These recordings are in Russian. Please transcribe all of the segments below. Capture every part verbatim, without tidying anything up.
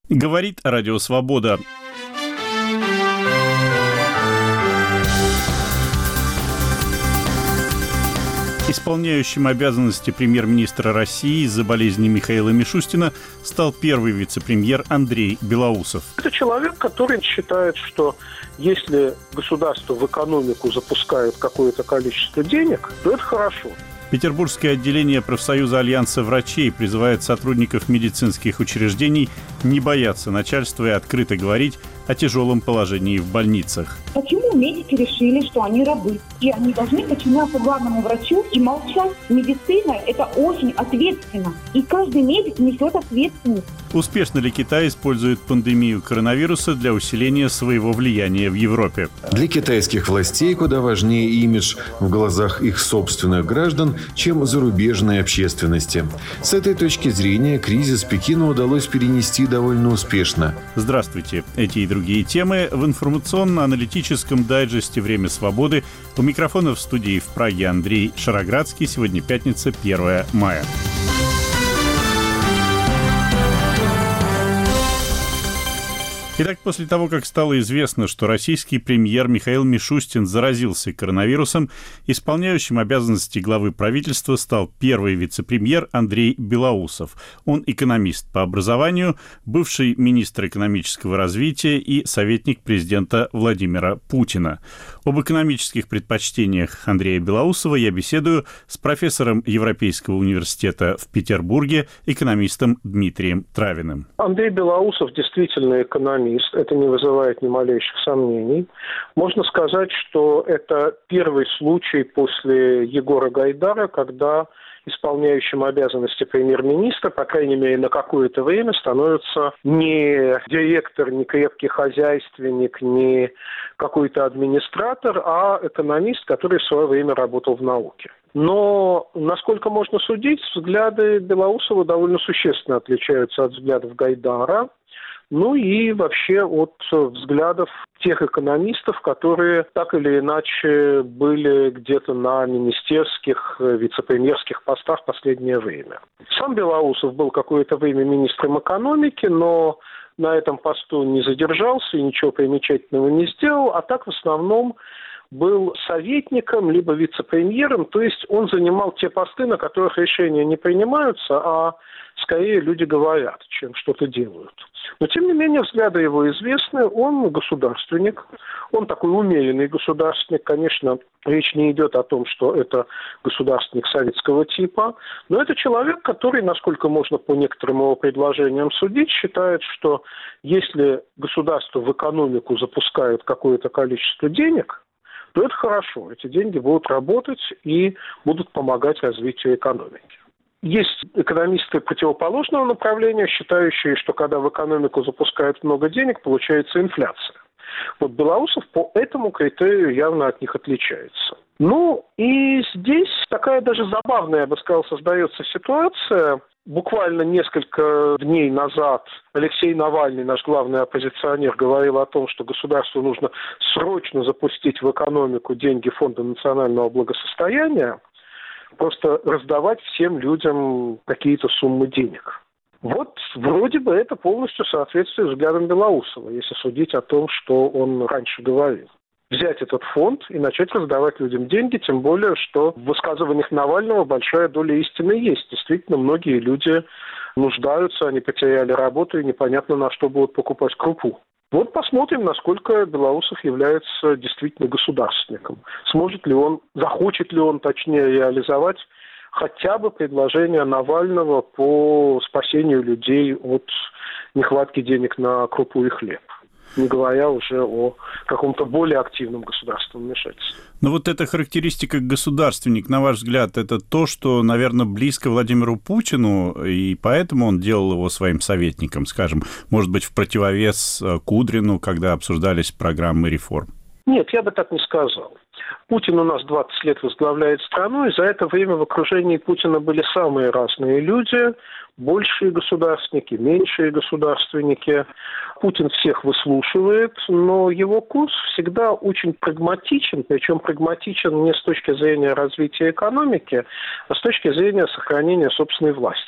Говорит Радио Свобода. Исполняющим обязанности премьер-министра России из-за болезни Михаила Мишустина стал первый вице-премьер Андрей Белоусов. Это человек, который считает, что если государство в экономику запускает какое-то количество денег, то это хорошо. Петербургское отделение профсоюза Альянса врачей призывает сотрудников медицинских учреждений не бояться начальства и открыто говорить о тяжелом положении в больницах. Почему медики решили, что они рабы? И они должны подчиняться главному врачу и молчать? Медицина – это очень ответственно. И каждый медик несет ответственность. Успешно ли Китай использует пандемию коронавируса для усиления своего влияния в Европе? Для китайских властей куда важнее имидж в глазах их собственных граждан, чем зарубежной общественности. С этой точки зрения кризис Пекину удалось перенести довольно успешно. Здравствуйте. Эти и другие темы в информационно-аналитическом дайджесте «Время свободы». У микрофона в студии в Праге Андрей Шароградский. Сегодня пятница, первое мая. Итак, после того, как стало известно, что российский премьер Михаил Мишустин заразился коронавирусом, исполняющим обязанности главы правительства стал первый вице-премьер Андрей Белоусов. Он экономист по образованию, бывший министр экономического развития и советник президента Владимира Путина. Об экономических предпочтениях Андрея Белоусова я беседую с профессором Европейского университета в Петербурге, экономистом Дмитрием Травиным. Андрей Белоусов действительно экономист. Это не вызывает ни малейших сомнений. Можно сказать, что это первый случай после Егора Гайдара, когда исполняющим обязанности премьер-министра, по крайней мере, на какое-то время становится не директор, не крепкий хозяйственник, не какой-то администратор, а экономист, который в свое время работал в науке. Но, насколько можно судить, взгляды Белоусова довольно существенно отличаются от взглядов Гайдара. Ну и вообще от взглядов тех экономистов, которые так или иначе были где-то на министерских, вице-премьерских постах в последнее время. Сам Белоусов был какое-то время министром экономики, но на этом посту не задержался и ничего примечательного не сделал, а так в основном был советником, либо вице-премьером, то есть он занимал те посты, на которых решения не принимаются, а скорее люди говорят, чем что-то делают. Но, тем не менее, взгляды его известны. Он государственник, он такой умеренный государственник. Конечно, речь не идет о том, что это государственник советского типа, но это человек, который, насколько можно по некоторым его предложениям судить, считает, что если государство в экономику запускает какое-то количество денег, то это хорошо. Эти деньги будут работать и будут помогать развитию экономики. Есть экономисты противоположного направления, считающие, что когда в экономику запускают много денег, получается инфляция. Вот Белоусов по этому критерию явно от них отличается. Ну и здесь такая даже забавная, я бы сказал, создается ситуация. Буквально несколько дней назад Алексей Навальный, наш главный оппозиционер, говорил о том, что государству нужно срочно запустить в экономику деньги Фонда национального благосостояния, просто раздавать всем людям какие-то суммы денег. Вот вроде бы это полностью соответствует взглядам Белоусова, если судить о том, что он раньше говорил. Взять этот фонд и начать раздавать людям деньги, тем более, что в высказываниях Навального большая доля истины есть. Действительно, многие люди нуждаются, они потеряли работу и непонятно, на что будут покупать крупу. Вот посмотрим, насколько Белоусов является действительно государственником. Сможет ли он, захочет ли он, точнее, реализовать хотя бы предложение Навального по спасению людей от нехватки денег на крупу и хлеб, не говоря уже о каком-то более активном государственном вмешательстве. Но вот эта характеристика государственник, на ваш взгляд, это то, что, наверное, близко Владимиру Путину, и поэтому он делал его своим советником, скажем, может быть, в противовес Кудрину, когда обсуждались программы реформ? Нет, я бы так не сказал. Путин у нас двадцать лет возглавляет страну, и за это время в окружении Путина были самые разные люди, большие государственники, меньшие государственники. Путин всех выслушивает, но его курс всегда очень прагматичен, причем прагматичен не с точки зрения развития экономики, а с точки зрения сохранения собственной власти.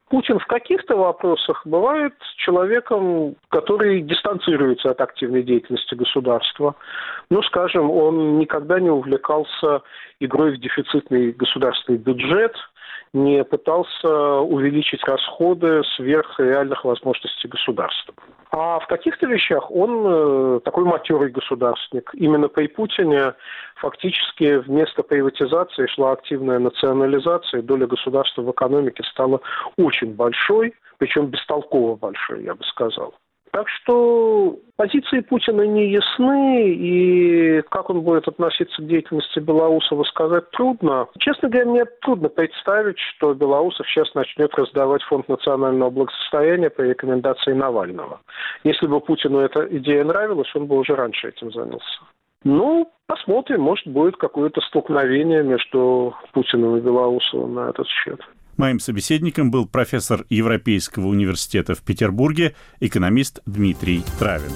Путин в каких-то вопросах бывает человеком, который дистанцируется от активной деятельности государства. Ну, скажем, он никогда не увлекался игрой в дефицитный государственный бюджет, не пытался увеличить расходы сверх реальных возможностей государства. А в каких-то вещах он э, такой матерый государственник. Именно при Путине фактически вместо приватизации шла активная национализация, и доля государства в экономике стала очень большой, причем бестолково большой, я бы сказал. Так что позиции Путина не ясны, и как он будет относиться к деятельности Белоусова, сказать трудно. Честно говоря, мне трудно представить, что Белоусов сейчас начнет раздавать фонд национального благосостояния по рекомендации Навального. Если бы Путину эта идея нравилась, он бы уже раньше этим занялся. Ну, посмотрим, может, будет какое-то столкновение между Путиным и Белоусовым на этот счет. Моим собеседником был профессор Европейского университета в Петербурге, экономист Дмитрий Травин.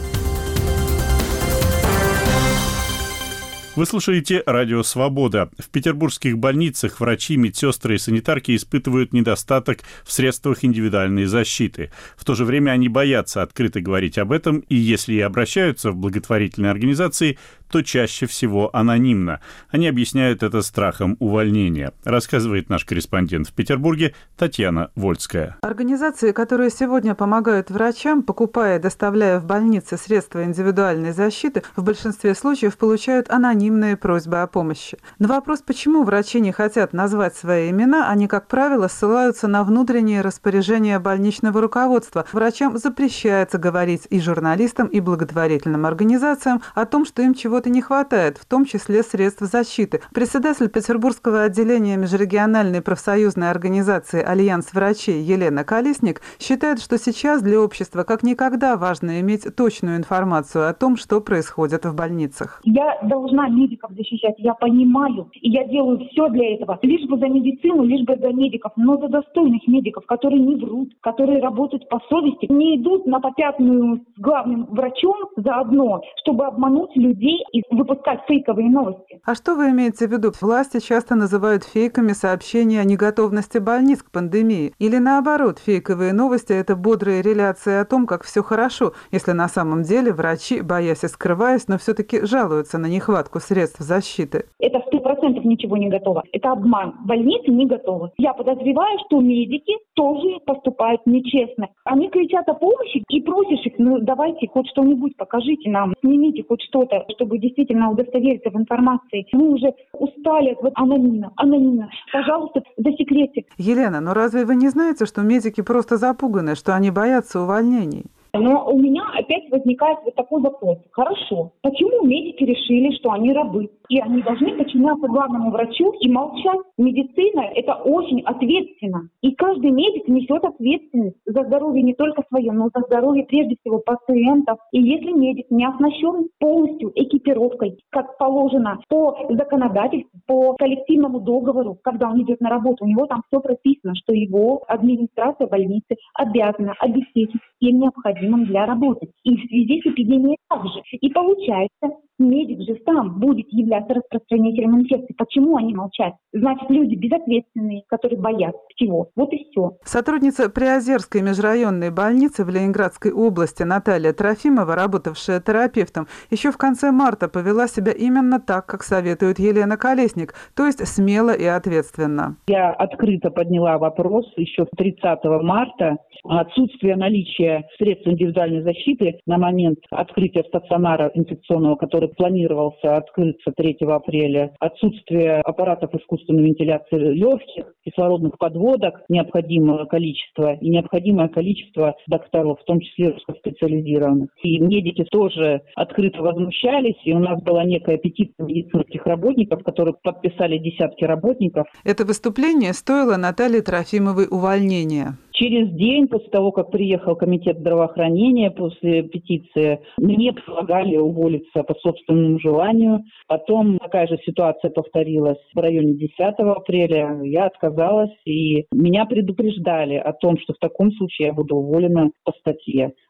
Вы слушаете «Радио Свобода». В петербургских больницах врачи, медсестры и санитарки испытывают недостаток в средствах индивидуальной защиты. В то же время они боятся открыто говорить об этом, и если и обращаются в благотворительные организации, то чаще всего анонимно. Они объясняют это страхом увольнения, рассказывает наш корреспондент в Петербурге Татьяна Вольская. Организации, которые сегодня помогают врачам, покупая и доставляя в больницы средства индивидуальной защиты, в большинстве случаев получают анонимные просьбы о помощи. На вопрос, почему врачи не хотят назвать свои имена, они, как правило, ссылаются на внутренние распоряжения больничного руководства. Врачам запрещается говорить и журналистам, и благотворительным организациям о том, что им чего-то не хватает, в том числе средств защиты. Председатель Петербургского отделения межрегиональной профсоюзной организации «Альянс врачей» Елена Колесник считает, что сейчас для общества как никогда важно иметь точную информацию о том, что происходит в больницах. Я должна медиков защищать, я понимаю, и я делаю все для этого, лишь бы за медицину, лишь бы за медиков, но за достойных медиков, которые не врут, которые работают по совести, не идут на попятную с главным врачом заодно, чтобы обмануть людей и выпускать фейковые новости. А что вы имеете в виду? Власти часто называют фейками сообщения о неготовности больниц к пандемии. Или наоборот, фейковые новости – это бодрые реляции о том, как все хорошо, если на самом деле врачи, боясь и скрываясь, но все-таки жалуются на нехватку средств защиты. Это сто процентов ничего не готово. Это обман. Больницы не готовы. Я подозреваю, что медики тоже поступают нечестно. Они кричат о помощи и просишь их, ну давайте хоть что-нибудь покажите нам, снимите хоть что-то, чтобы действительно удостовериться в информации. Мы уже устали от вот анонимно, анонимно. Пожалуйста, засекретьте. Елена, но разве вы не знаете, что медики просто запуганы, что они боятся увольнений? Но у меня опять возникает вот такой вопрос. Хорошо, почему медики решили, что они рабы? И они должны подчиняться главному врачу и молчать? Медицина – это очень ответственно. И каждый медик несет ответственность за здоровье не только свое, но за здоровье прежде всего пациентов. И если медик не оснащен полностью экипировкой, как положено по законодательству, по коллективному договору, когда он идет на работу, у него там все прописано, что его администрация больницы обязана обеспечить всем необходимым для работы. И в связи с эпидемией также. И получается, медик же сам будет являться распространителем инфекции. Почему они молчат? Значит, люди безответственные, которые боятся всего. Вот и все. Сотрудница Приозерской межрайонной больницы в Ленинградской области Наталья Трофимова, работавшая терапевтом, еще в конце марта повела себя именно так, как советует Елена Колесник, то есть смело и ответственно. Я открыто подняла вопрос еще тридцатого марта о отсутствии наличия средств индивидуальной защиты на момент открытия стационара инфекционного, который планировался открыться третьего апреля, отсутствие аппаратов искусственной вентиляции легких, кислородных подводок, необходимого количества и необходимое количество докторов, в том числе узкоспециализированных. И медики тоже открыто возмущались, и у нас была некая петиция медицинских работников, которые подписали десятки работников. Это выступление стоило Наталье Трофимовой увольнения. Через день после того, как приехал комитет здравоохранения после петиции, мне предлагали уволиться по собственному желанию. Потом такая же ситуация повторилась в районе десятого апреля. Я отказалась, и меня предупреждали о том, что в таком случае я буду уволена по статье.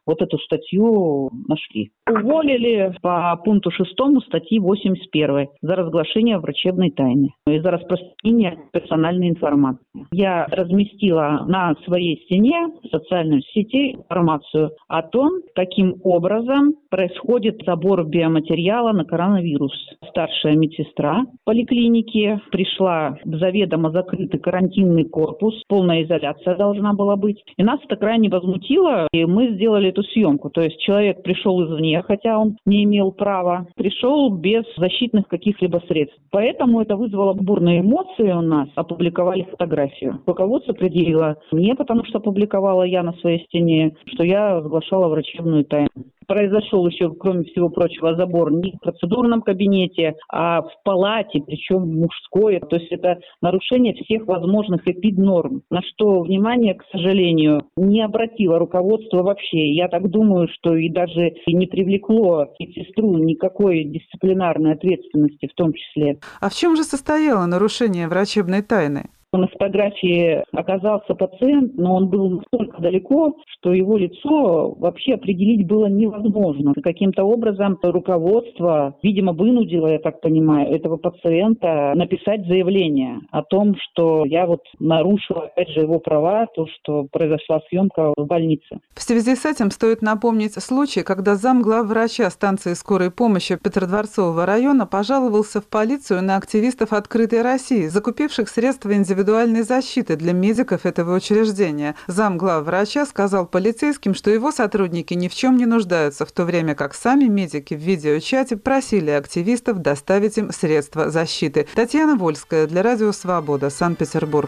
вот эту статью нашли. Уволили по пункту шестому статьи восемьдесят первой за разглашение врачебной тайны и за распространение персональной информации. Я разместила на своей стене в социальной сети информацию о том, каким образом происходит забор биоматериала на коронавирус. Старшая медсестра поликлиники пришла в заведомо закрытый карантинный корпус, полная изоляция должна была быть. И нас это крайне возмутило, и мы сделали эту съемку. То есть человек пришел извне, хотя он не имел права, пришел без защитных каких-либо средств. Поэтому это вызвало бурные эмоции у нас. Опубликовали фотографию. Руководство предъявило мне, потому что опубликовала я на своей стене, что я разглашала врачебную тайну. Произошел еще, кроме всего прочего, забор не в процедурном кабинете, а в палате, причем мужской. То есть это нарушение всех возможных эпиднорм, на что внимание, к сожалению, не обратило руководство вообще. Я так думаю, что и даже не привлекло медсестру никакой дисциплинарной ответственности в том числе. А в чем же состояло нарушение врачебной тайны? На фотографии оказался пациент, но он был настолько далеко, что его лицо вообще определить было невозможно. Каким-то образом руководство, видимо, вынудило, я так понимаю, этого пациента написать заявление о том, что я вот нарушила, опять же, его права, то, что произошла съемка в больнице. В связи с этим стоит напомнить случай, когда замглавврача станции скорой помощи Петродворцового района пожаловался в полицию на активистов «Открытой России», закупивших средства индивидуальной индивидуальной защиты для медиков этого учреждения. Замглавврача сказал полицейским, что его сотрудники ни в чем не нуждаются, в то время как сами медики в видеочате просили активистов доставить им средства защиты. Татьяна Вольская для Радио Свобода, Санкт-Петербург.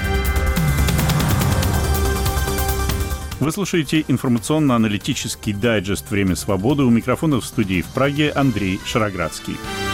Вы слушаете информационно-аналитический дайджест «Время свободы». У микрофона в студии в Праге Андрей Шароградский.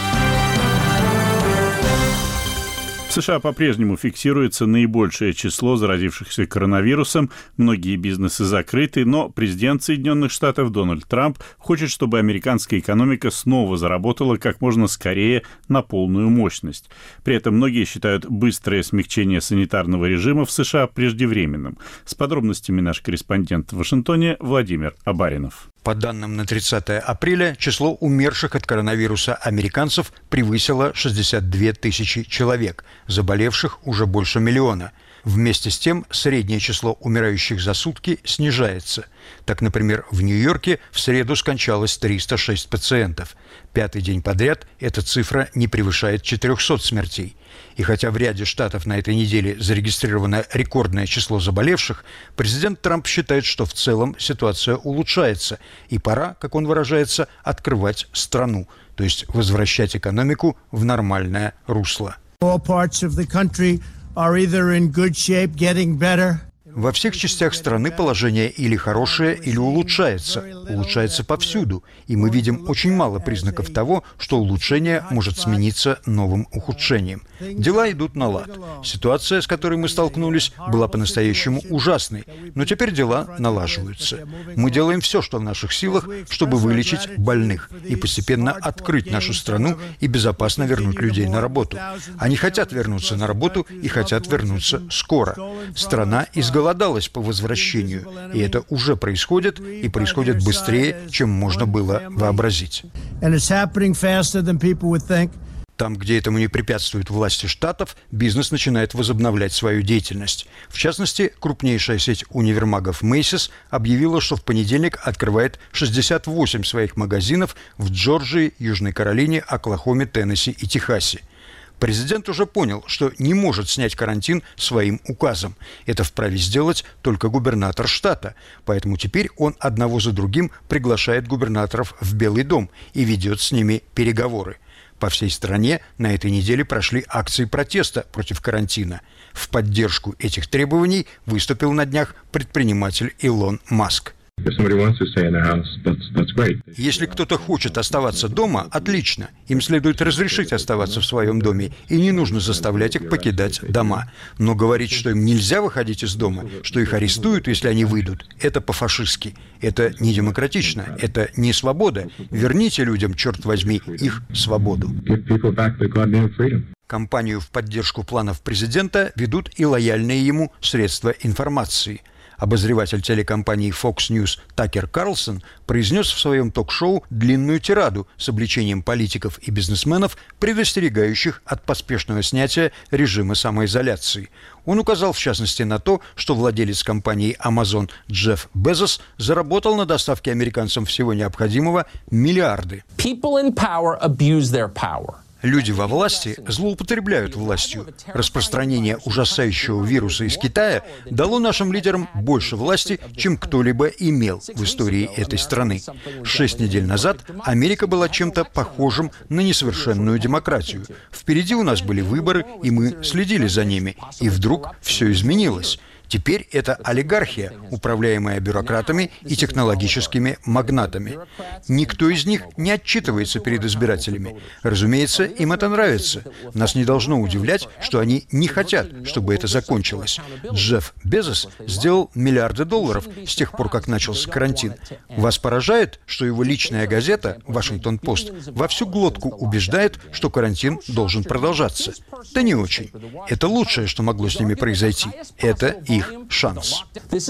В США по-прежнему фиксируется наибольшее число заразившихся коронавирусом. Многие бизнесы закрыты, но президент Соединенных Штатов Дональд Трамп хочет, чтобы американская экономика снова заработала как можно скорее на полную мощность. При этом многие считают быстрое смягчение санитарного режима в США преждевременным. С подробностями наш корреспондент в Вашингтоне Владимир Абаринов. По данным на тридцатое апреля, число умерших от коронавируса американцев превысило шестьдесят две тысячи человек, заболевших уже больше миллиона. Вместе с тем, среднее число умирающих за сутки снижается. Так, например, в Нью-Йорке в среду скончалось триста шесть пациентов. Пятый день подряд эта цифра не превышает четырехсот смертей. И хотя в ряде штатов на этой неделе зарегистрировано рекордное число заболевших, президент Трамп считает, что в целом ситуация улучшается, и пора, как он выражается, открывать страну, то есть возвращать экономику в нормальное русло. Во всех частях страны положение или хорошее, или улучшается. Улучшается повсюду. И мы видим очень мало признаков того, что улучшение может смениться новым ухудшением. Дела идут на лад. Ситуация, с которой мы столкнулись, была по-настоящему ужасной. Но теперь дела налаживаются. Мы делаем все, что в наших силах, чтобы вылечить больных и постепенно открыть нашу страну и безопасно вернуть людей на работу. Они хотят вернуться на работу и хотят вернуться скоро. Страна изголодалась. Голодалась по возвращению, и это уже происходит, и происходит быстрее, чем можно было вообразить. Там, где этому не препятствуют власти штатов, бизнес начинает возобновлять свою деятельность. В частности, крупнейшая сеть универмагов Macy's объявила, что в понедельник открывает шестьдесят восемь своих магазинов в Джорджии, Южной Каролине, Оклахоме, Теннесси и Техасе. Президент уже понял, что не может снять карантин своим указом. Это вправе сделать только губернатор штата. Поэтому теперь он одного за другим приглашает губернаторов в Белый дом и ведет с ними переговоры. По всей стране на этой неделе прошли акции протеста против карантина. В поддержку этих требований выступил на днях предприниматель Илон Маск. Если кто-то хочет оставаться дома, отлично. Им следует разрешить оставаться в своем доме, и не нужно заставлять их покидать дома. Но говорить, что им нельзя выходить из дома, что их арестуют, если они выйдут, это по-фашистски. Это не демократично, это не свобода. Верните людям, черт возьми, их свободу. Кампанию в поддержку планов президента ведут и лояльные ему средства информации. Обозреватель телекомпании Fox News Такер Карлсон произнес в своем ток-шоу длинную тираду с обличением политиков и бизнесменов, предостерегающих от поспешного снятия режима самоизоляции. Он указал, в частности, на то, что владелец компании Amazon Джефф Безос заработал на доставке американцам всего необходимого миллиарды. Люди во власти злоупотребляют властью. Распространение ужасающего вируса из Китая дало нашим лидерам больше власти, чем кто-либо имел в истории этой страны. Шесть недель назад Америка была чем-то похожим на несовершенную демократию. Впереди у нас были выборы, и мы следили за ними. И вдруг все изменилось. Теперь это олигархия, управляемая бюрократами и технологическими магнатами. Никто из них не отчитывается перед избирателями. Разумеется, им это нравится. Нас не должно удивлять, что они не хотят, чтобы это закончилось. Джефф Безос сделал миллиарды долларов с тех пор, как начался карантин. Вас поражает, что его личная газета «Вашингтон-Пост» во всю глотку убеждает, что карантин должен продолжаться? Да не очень. Это лучшее, что могло с ними произойти. Это их шанс.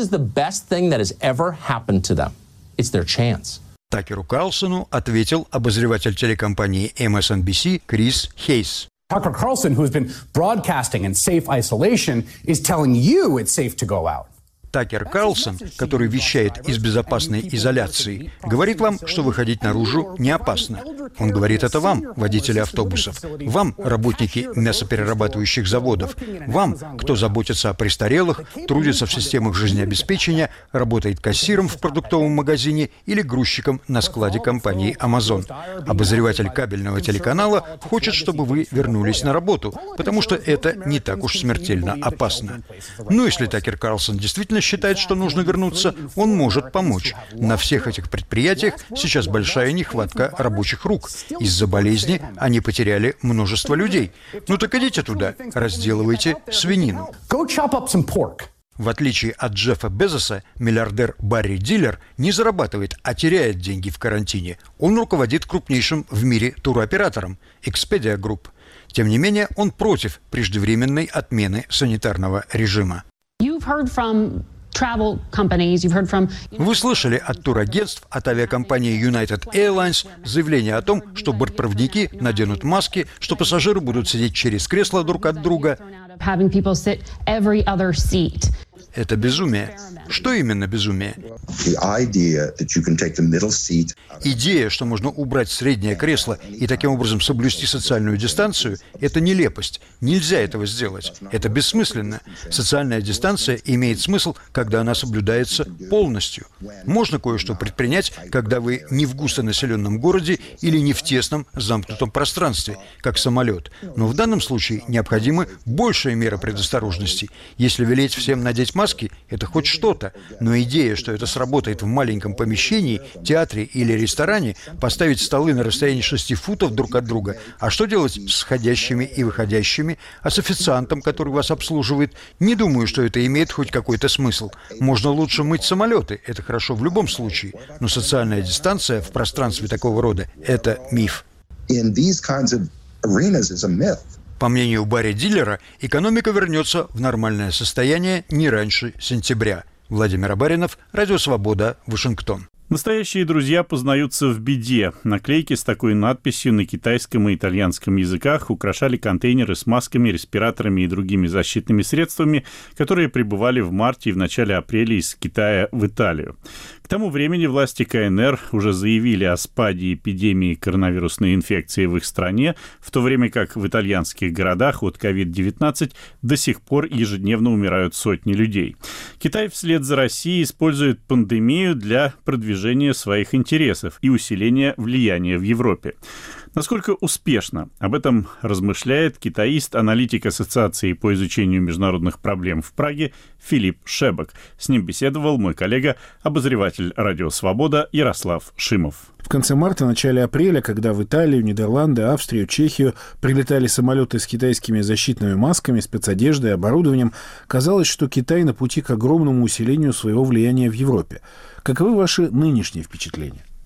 Такеру Карлсону ответил обозреватель телекомпании эм эс эн би си Крис Хейс. Tucker Carlson, who's been broadcasting in safe isolation, is telling you it's safe to go out. Такер Карлсон, который вещает из безопасной изоляции, говорит вам, что выходить наружу не опасно. Он говорит это вам, водители автобусов, вам, работники мясоперерабатывающих заводов, вам, кто заботится о престарелых, трудится в системах жизнеобеспечения, работает кассиром в продуктовом магазине или грузчиком на складе компании Amazon. Обозреватель кабельного телеканала хочет, чтобы вы вернулись на работу, потому что это не так уж смертельно опасно. Но если Такер Карлсон действительно считает, что нужно вернуться, он может помочь. На всех этих предприятиях сейчас большая нехватка рабочих рук. Из-за болезни они потеряли множество людей. Ну так идите туда, разделывайте свинину. В отличие от Джеффа Безоса, миллиардер Барри Диллер не зарабатывает, а теряет деньги в карантине. Он руководит крупнейшим в мире туроператором Expedia Group. Тем не менее, он против преждевременной отмены санитарного режима. Вы слышали от турагентств, от авиакомпании United Airlines заявление о том, что бортпроводники наденут маски, что пассажиры будут сидеть через кресло друг от друга. Это безумие. Что именно безумие? Идея, что можно убрать среднее кресло и таким образом соблюсти социальную дистанцию, это нелепость. Нельзя этого сделать. Это бессмысленно. Социальная дистанция имеет смысл, когда она соблюдается полностью. Можно кое-что предпринять, когда вы не в густонаселенном городе или не в тесном замкнутом пространстве, как самолет. Но в данном случае необходимы большие меры предосторожности. Если велеть всем надеть маски, это хоть что-то. Но идея, что это сработает в маленьком помещении, театре или ресторане, поставить столы на расстоянии шести футов друг от друга, а что делать с входящими и выходящими, а с официантом, который вас обслуживает, не думаю, что это имеет хоть какой-то смысл. Можно лучше мыть самолеты, это хорошо в любом случае, но социальная дистанция в пространстве такого рода – это миф. По мнению Барри Диллера, экономика вернется в нормальное состояние не раньше сентября. Владимир Абаринов, Радио Свобода, Вашингтон. Настоящие друзья познаются в беде. Наклейки с такой надписью на китайском и итальянском языках украшали контейнеры с масками, респираторами и другими защитными средствами, которые прибывали в марте и в начале апреля из Китая в Италию. К тому времени власти ка эн эр уже заявили о спаде эпидемии коронавирусной инфекции в их стране, в то время как в итальянских городах от ковид девятнадцать до сих пор ежедневно умирают сотни людей. Китай вслед за Россией использует пандемию для продвижения своих интересов и усиления влияния в Европе. Насколько успешно? Об этом размышляет китаист, аналитик Ассоциации по изучению международных проблем в Праге Филипп Шебок. С ним беседовал мой коллега, обозреватель «Радио Свобода» Ярослав Шимов. В конце марта, начале апреля, когда в Италию, Нидерланды, Австрию, Чехию прилетали самолеты с китайскими защитными масками, спецодеждой, оборудованием, казалось, что Китай на пути к огромному усилению своего влияния в Европе. Каковы ваши нынешние впечатления?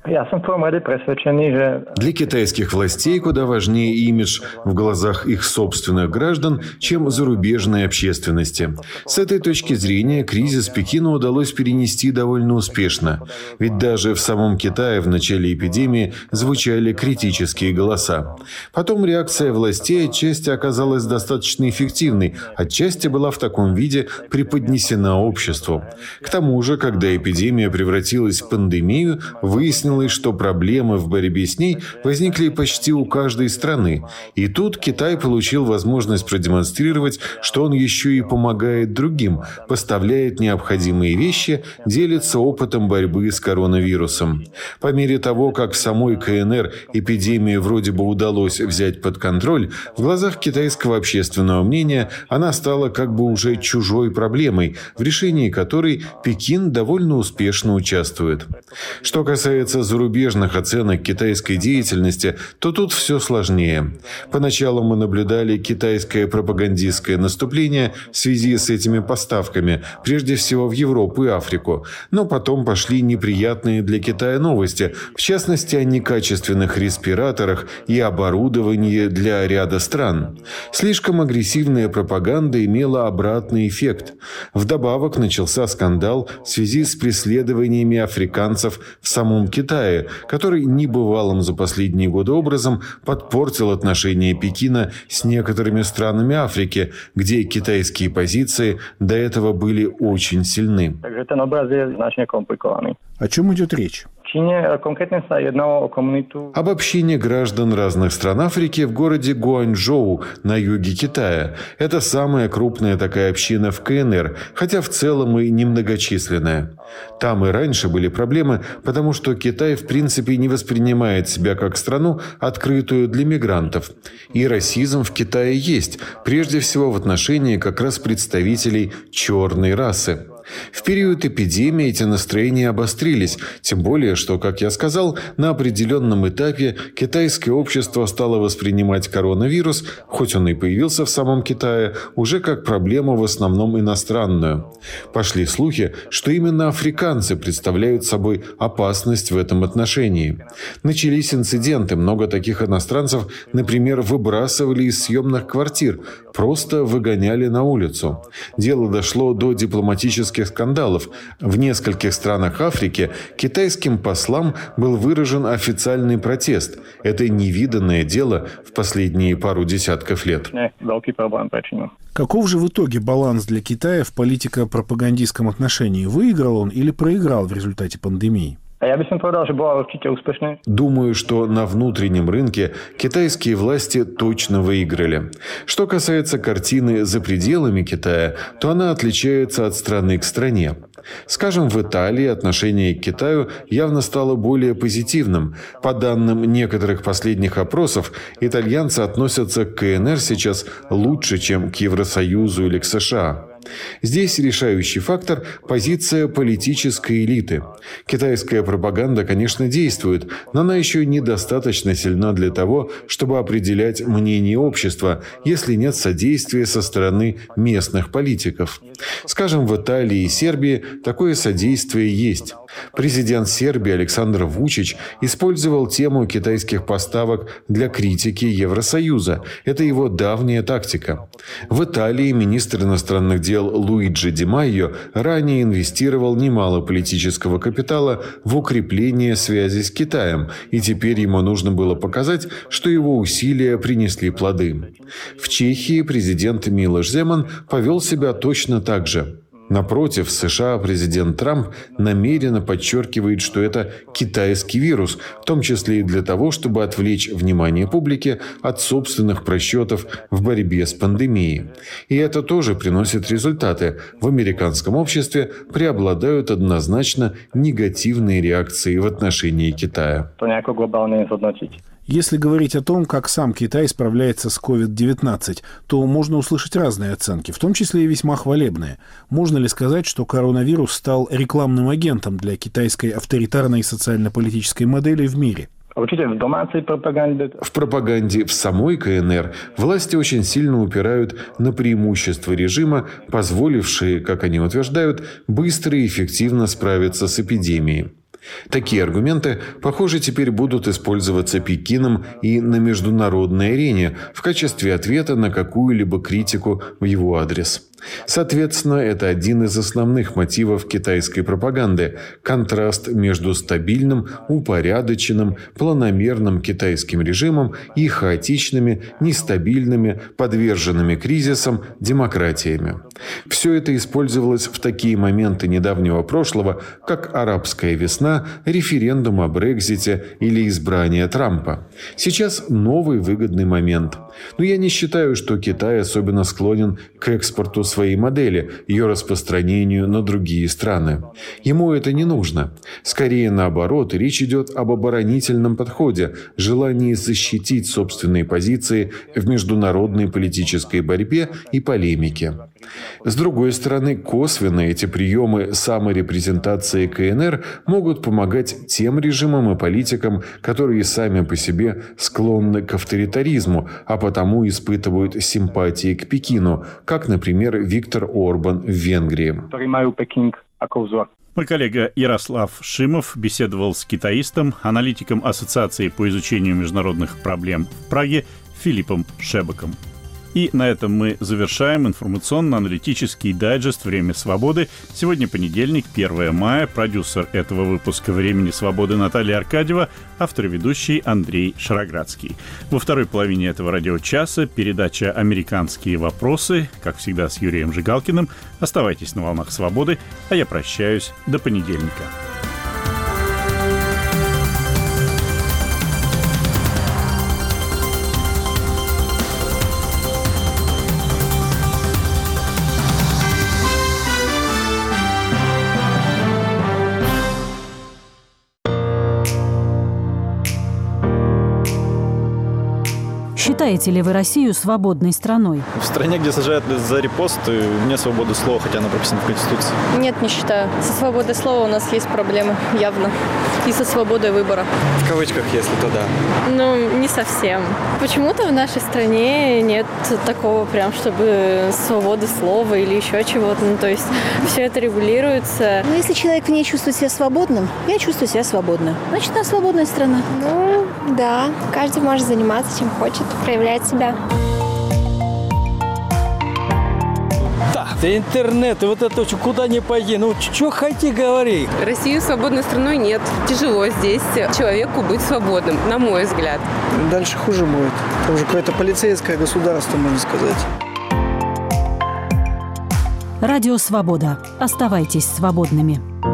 Для китайских властей куда важнее имидж в глазах их собственных граждан, чем зарубежной общественности. С этой точки зрения кризис Пекину удалось перенести довольно успешно. Ведь даже в самом Китае в начале эпидемии звучали критические голоса. Потом реакция властей отчасти оказалась достаточно эффективной, отчасти была в таком виде преподнесена обществу. К тому же, когда эпидемия превратилась в пандемию, выяснилось, что проблемы в борьбе с ней возникли почти у каждой страны. И тут Китай получил возможность продемонстрировать, что он еще и помогает другим, поставляет необходимые вещи, делится опытом борьбы с коронавирусом. По мере того, как в самой КНР эпидемию вроде бы удалось взять под контроль, в глазах китайского общественного мнения она стала как бы уже чужой проблемой, в решении которой Пекин довольно успешно участвует. Что касается зарубежных оценок китайской деятельности, то тут все сложнее. Поначалу мы наблюдали китайское пропагандистское наступление в связи с этими поставками, прежде всего в Европу и Африку. Но потом пошли неприятные для Китая новости, в частности о некачественных респираторах и оборудовании для ряда стран. Слишком агрессивная пропаганда имела обратный эффект. Вдобавок начался скандал в связи с преследованиями африканцев в самом Китае, который небывалым за последние годы образом подпортил отношения Пекина с некоторыми странами Африки, где китайские позиции до этого были очень сильны. О чем идет речь? Об общине граждан разных стран Африки в городе Гуанчжоу на юге Китая. Это самая крупная такая община в КНР, хотя в целом и немногочисленная. Там и раньше были проблемы, потому что Китай в принципе не воспринимает себя как страну, открытую для мигрантов. И расизм в Китае есть, прежде всего в отношении как раз представителей черной расы. В период эпидемии эти настроения обострились, тем более, что, как я сказал, на определенном этапе китайское общество стало воспринимать коронавирус, хоть он и появился в самом Китае, уже как проблему в основном иностранную. Пошли слухи, что именно африканцы представляют собой опасность в этом отношении. Начались инциденты, много таких иностранцев, например, выбрасывали из съемных квартир, просто выгоняли на улицу. Дело дошло до дипломатических скандалов. В нескольких странах Африки китайским послам был выражен официальный протест. Это невиданное дело в последние пару десятков лет. Каков же в итоге баланс для Китая в политико-пропагандистском отношении? Выиграл он или проиграл в результате пандемии? Думаю, что на внутреннем рынке китайские власти точно выиграли. Что касается картины за пределами Китая, то она отличается от страны к стране. Скажем, в Италии отношение к Китаю явно стало более позитивным. По данным некоторых последних опросов, итальянцы относятся к КНР сейчас лучше, чем к Евросоюзу или к США. Здесь решающий фактор – позиция политической элиты. Китайская пропаганда, конечно, действует, но она еще недостаточно сильна для того, чтобы определять мнение общества, если нет содействия со стороны местных политиков. Скажем, в Италии и Сербии такое содействие есть. Президент Сербии Александр Вучич использовал тему китайских поставок для критики Евросоюза. Это его давняя тактика. В Италии министр иностранных дел Луиджи Ди Майо ранее инвестировал немало политического капитала в укрепление связи с Китаем, и теперь ему нужно было показать, что его усилия принесли плоды. В Чехии президент Милош Земан повел себя точно так же. Напротив, в США президент Трамп намеренно подчеркивает, что это китайский вирус, в том числе и для того, чтобы отвлечь внимание публики от собственных просчетов в борьбе с пандемией. И это тоже приносит результаты. В американском обществе преобладают однозначно негативные реакции в отношении Китая. Если говорить о том, как сам Китай справляется с ковид девятнадцать, то можно услышать разные оценки, в том числе и весьма хвалебные. Можно ли сказать, что коронавирус стал рекламным агентом для китайской авторитарной социально-политической модели в мире? В пропаганде в самой КНР власти очень сильно упирают на преимущества режима, позволившие, как они утверждают, быстро и эффективно справиться с эпидемией. Такие аргументы, похоже, теперь будут использоваться Пекином и на международной арене в качестве ответа на какую-либо критику в его адрес. Соответственно, это один из основных мотивов китайской пропаганды – контраст между стабильным, упорядоченным, планомерным китайским режимом и хаотичными, нестабильными, подверженными кризисам демократиями. Все это использовалось в такие моменты недавнего прошлого, как арабская весна, референдум о Брексите или избрание Трампа. Сейчас новый выгодный момент. Но я не считаю, что Китай особенно склонен к экспорту своей модели, ее распространению на другие страны. Ему это не нужно. Скорее наоборот, речь идет об оборонительном подходе, желании защитить собственные позиции в международной политической борьбе и полемике. С другой стороны, косвенно эти приемы саморепрезентации КНР могут помогать тем режимам и политикам, которые сами по себе склонны к авторитаризму, а потому испытывают симпатии к Пекину, как, например, Виктор Орбан в Венгрии. Мой коллега Ярослав Шимов беседовал с китаистом, аналитиком Ассоциации по изучению международных проблем в Праге Филиппом Шебеком. И на этом мы завершаем информационно-аналитический дайджест «Время свободы». Сегодня понедельник, первое мая. Продюсер этого выпуска «Времени свободы» Наталья Аркадьева, автор и ведущий Андрей Шароградский. Во второй половине этого радиочаса передача «Американские вопросы», как всегда, с Юрием Жигалкиным. Оставайтесь на волнах свободы, а я прощаюсь до понедельника. Считаете ли вы Россию свободной страной? В стране, где сажают за репосты, нет свободы слова, хотя она прописана в Конституции. Нет, не считаю. Со свободой слова у нас есть проблемы, явно. И со свободой выбора. В кавычках, если то да. Ну, не совсем. Почему-то в нашей стране нет такого прям, чтобы свободы слова или еще чего-то. Ну, то есть все это регулируется. Ну, если человек в ней чувствует себя свободным, я чувствую себя свободно. Значит, она свободная страна. Ну, да. Каждый может заниматься, чем хочет, проявлять себя. Да, да интернет, и вот это куда ни пойди, ну что хоти говори. Россию свободной страной нет. Тяжело здесь человеку быть свободным, на мой взгляд. Дальше хуже будет. Это уже какое-то полицейское государство, можно сказать. Радио «Свобода». Оставайтесь свободными.